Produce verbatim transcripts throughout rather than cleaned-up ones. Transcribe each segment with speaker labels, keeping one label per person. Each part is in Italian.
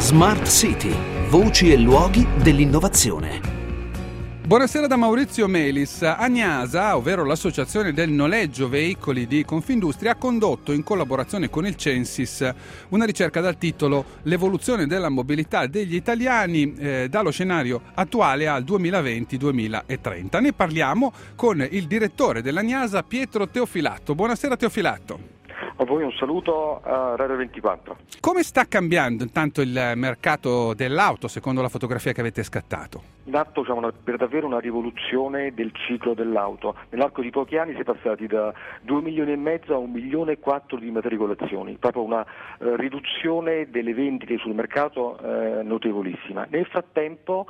Speaker 1: Smart City, voci e luoghi dell'innovazione.
Speaker 2: Buonasera da Maurizio Melis. Agnasa, ovvero l'Associazione del Noleggio Veicoli di Confindustria, ha condotto in collaborazione con il Censis una ricerca dal titolo L'evoluzione della mobilità degli italiani eh, dallo scenario attuale al duemilaventi duemilatrenta. Ne parliamo con il direttore dell'Agnasa, Pietro Teofilatto. Buonasera Teofilatto.
Speaker 3: A voi un saluto a Radio ventiquattro.
Speaker 2: Come sta cambiando intanto il mercato dell'auto secondo la fotografia che avete scattato?
Speaker 3: In atto c'è una, per davvero una rivoluzione del ciclo dell'auto. Nell'arco di pochi anni si è passati da due milioni e mezzo a un milione e quattro di immatricolazioni, proprio una eh, riduzione delle vendite sul mercato eh, notevolissima. Nel frattempo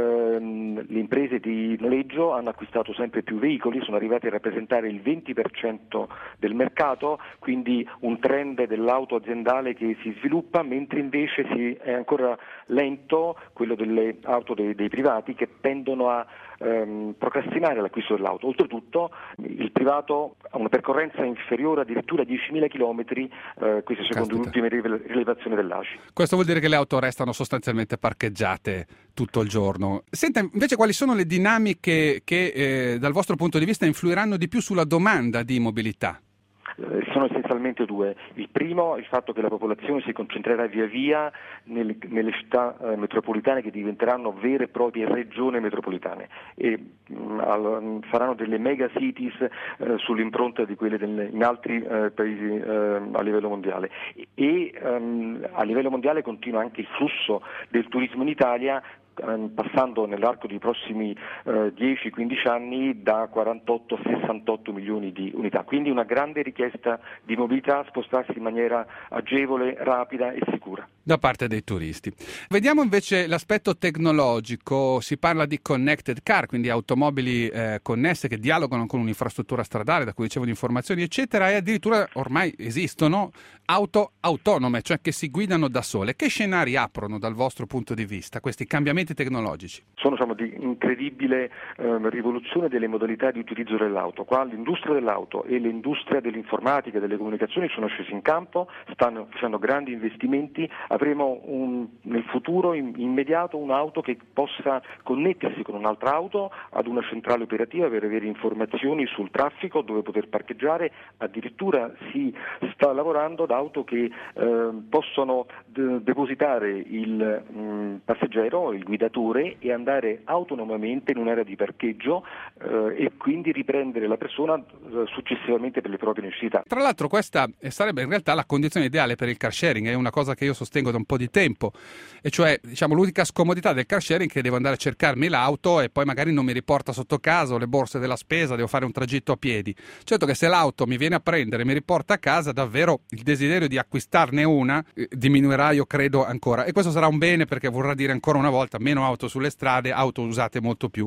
Speaker 3: ehm, le imprese di noleggio hanno acquistato sempre più veicoli, sono arrivati a rappresentare il venti per cento del mercato, quindi un trend dell'auto aziendale che si sviluppa, mentre invece si è ancora lento quello delle auto dei, dei privati, che tendono a ehm, procrastinare l'acquisto dell'auto. Oltretutto il privato ha una percorrenza inferiore addirittura a diecimila chilometri, eh, questo secondo le ultime rilevazioni dell'A C I.
Speaker 2: Questo vuol dire che le auto restano sostanzialmente parcheggiate tutto il giorno. Senta, invece quali sono le dinamiche che eh, dal vostro punto di vista influiranno di più sulla domanda di mobilità?
Speaker 3: Sono essenzialmente due. Il primo è il fatto che la popolazione si concentrerà via via nelle, nelle città eh, metropolitane, che diventeranno vere e proprie regioni metropolitane e mh, al, saranno delle mega cities eh, sull'impronta di quelle del, in altri eh, paesi eh, a livello mondiale. E, e um, a livello mondiale continua anche il flusso del turismo in Italia, passando nell'arco dei prossimi eh, dieci quindici anni da quarantotto a sessantotto milioni di unità, quindi una grande richiesta di mobilità, spostarsi in maniera agevole, rapida e sicura
Speaker 2: da parte dei turisti. Vediamo invece l'aspetto tecnologico. Si parla di connected car, quindi automobili eh, connesse che dialogano con un'infrastruttura stradale, da cui ricevono informazioni eccetera, e addirittura ormai esistono auto autonome, cioè che si guidano da sole. Che scenari aprono dal vostro punto di vista questi cambiamenti tecnologici?
Speaker 3: Sono diciamo, di incredibile eh, rivoluzione delle modalità di utilizzo dell'auto. Qua l'industria dell'auto e l'industria dell'informatica e delle comunicazioni sono scesi in campo, stanno facendo grandi investimenti. Avremo un, nel futuro in, immediato un'auto che possa connettersi con un'altra auto ad una centrale operativa per avere informazioni sul traffico, dove poter parcheggiare. Addirittura si sta lavorando ad auto che eh, possono de- depositare il mh, passeggero, il guidatore, e andare autonomamente in un'area di parcheggio eh, e quindi riprendere la persona eh, successivamente per le proprie necessità.
Speaker 2: Tra l'altro questa sarebbe in realtà la condizione ideale per il car sharing, è una cosa che io sostengo da un po' di tempo, e cioè diciamo l'unica scomodità del car sharing è che devo andare a cercarmi l'auto e poi magari non mi riporta sotto casa, o le borse della spesa, devo fare un tragitto a piedi. Certo che se l'auto mi viene a prendere e mi riporta a casa, davvero il desiderio di acquistarne una eh, diminuirà, io credo, ancora, e questo sarà un bene, perché vorrà dire ancora una volta meno auto sulle strade, auto usate molto più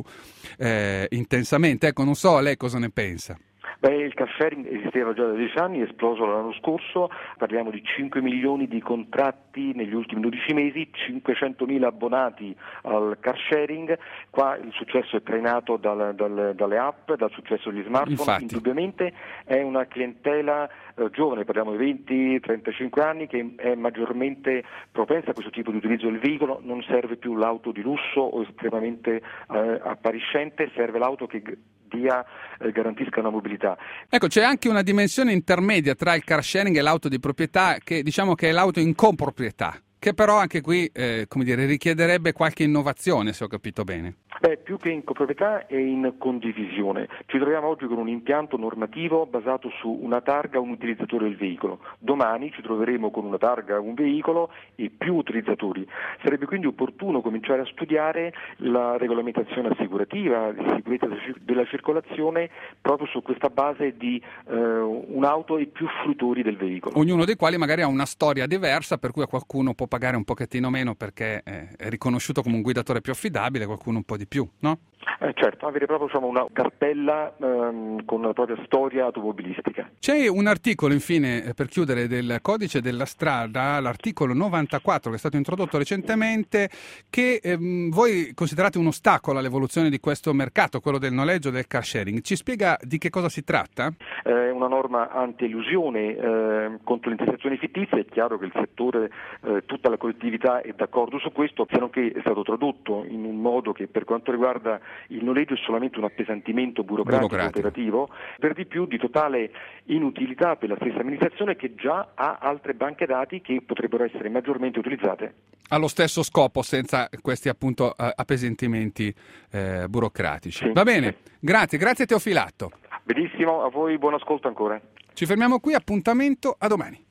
Speaker 2: eh, intensamente. Ecco, non so lei cosa ne pensa.
Speaker 3: Beh, il car sharing esisteva già da dieci anni, è esploso l'anno scorso, parliamo di cinque milioni di contratti negli ultimi dodici mesi, cinquecentomila abbonati al car sharing. Qua il successo è trainato dal, dal, dalle app, dal successo degli smartphone.
Speaker 2: Infatti.
Speaker 3: Indubbiamente è una clientela eh, giovane, parliamo di venti trentacinque anni, che è maggiormente propensa a questo tipo di utilizzo del veicolo. Non serve più l'auto di lusso o estremamente eh, appariscente, serve l'auto che dia, eh, garantisca una mobilità.
Speaker 2: Ecco, c'è anche una dimensione intermedia tra il car sharing e l'auto di proprietà, che diciamo che è l'auto in coproprietà, che però anche qui eh, come dire, richiederebbe qualche innovazione, se ho capito bene.
Speaker 3: Beh, più che in coproprietà è in condivisione. Ci troviamo oggi con un impianto normativo basato su una targa, un utilizzatore del veicolo. Domani ci troveremo con una targa, un veicolo e più utilizzatori. Sarebbe quindi opportuno cominciare a studiare la regolamentazione assicurativa, di sicurezza della circolazione, proprio su questa base di eh, un'auto e più fruitori del veicolo.
Speaker 2: Ognuno dei quali magari ha una storia diversa, per cui a qualcuno può pagare un pochettino meno perché è riconosciuto come un guidatore più affidabile, qualcuno un po' di più, no?
Speaker 3: Eh, certo, avere proprio diciamo, una cartella ehm, con la propria storia automobilistica.
Speaker 2: C'è un articolo, infine, per chiudere, del codice della strada, l'articolo novantaquattro, che è stato introdotto recentemente, che ehm, voi considerate un ostacolo all'evoluzione di questo mercato, quello del noleggio e del car sharing. Ci spiega di che cosa si tratta?
Speaker 3: È eh, una norma anti-elusione eh, contro le intestazioni fittizie. È chiaro che il settore, eh, tutta la collettività è d'accordo su questo, se non che è stato tradotto in un modo che per quanto riguarda il noleggio è solamente un appesantimento burocratico, burocratico. operativo, per di più di totale inutilità per la stessa amministrazione, che già ha altre banche dati che potrebbero essere maggiormente utilizzate
Speaker 2: allo stesso scopo, senza questi appunto appesantimenti eh, burocratici.
Speaker 3: Sì.
Speaker 2: Va bene, grazie, grazie Teofilatto.
Speaker 3: Benissimo, a voi buon ascolto ancora.
Speaker 2: Ci fermiamo qui, appuntamento a domani.